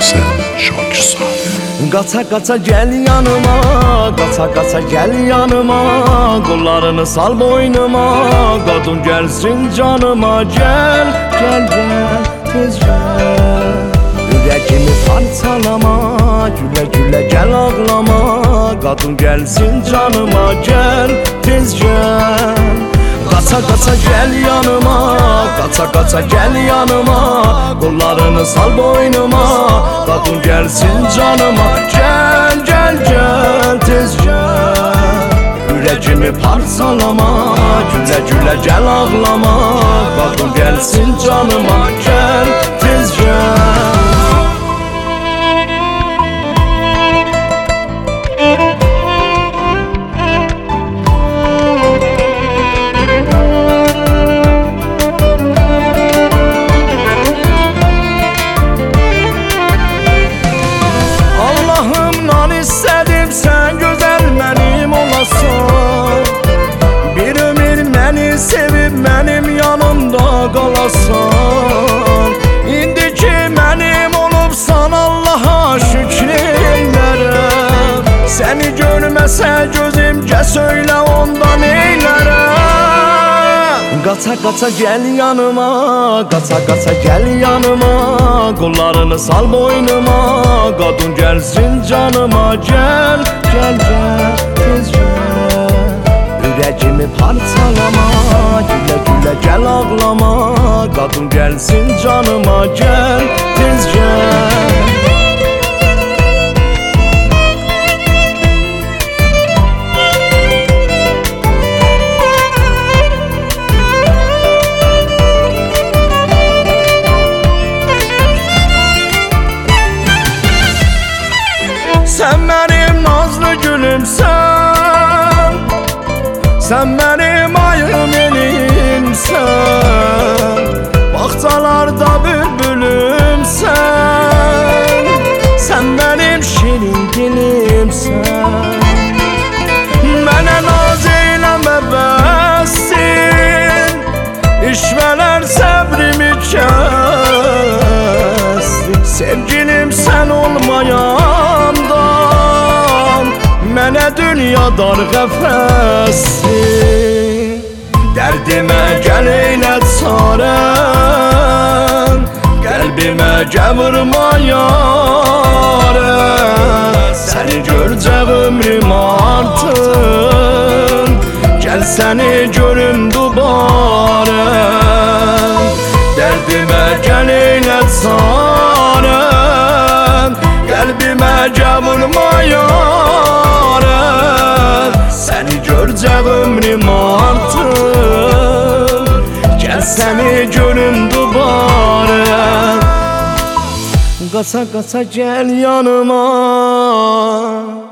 Sen Şakirzadə. Qaça qaça gel yanıma, qaça qaça gel yanıma, qollarını sal boynuma, qadın gelsin canıma. Gel, gel, gel, tez gel. Ürəkimi parçalama, gülə gülə gel ağlama, qadın gelsin canıma. Gel, tez gel. Qaça qaça gel yanıma, qaça qaça gel yanıma, qollarını sal boynuma, qadın gelsin canıma. Gel, gel, gel, tez gel. Ürəkimi parçalama, gülə gülə gel ağlama, qadın gelsin canıma. Gel, tez gel. İstədim sən gözəl mənim olasan, bir ömür məni sevib mənim yanımda qalasan. İndiki mənim olubsan Allaha şükür eylərəm, səni görməsə gözüm gəl söylə onda neylərəm. Qaça qaça gel yanıma, qaça qaça gel yanıma, qollarını sal boynuma, qadın gelsin canıma. Gel, gel, gel, tez gel. Ürəkimi parçalama, gülə gülə gel ağlama, qadın gelsin canıma. Gel, tez gel. Sen benim nazlı gülümsen, sen benim ayım elimsen, bahçalarda bülbülümsen, sen benim şirin dilimsen. Mənə naz eyləmə bəssin, işvələr səbrimi kəsdi. Sevgilim sen olmayandan, mənə dünya dar qəfəssin. Dərdimə gəl eylə çarən, qəlbimə gəvurma yarən. Səni görcək ömrüm artın, gəl səni görüm dubarə. Dərdimə gəl eylə çarən, qəlbimə gəvurma yarən. Səni görcək ömrüm artın, gəl səni görüm dubarə. Qaça qaça gel yanıma,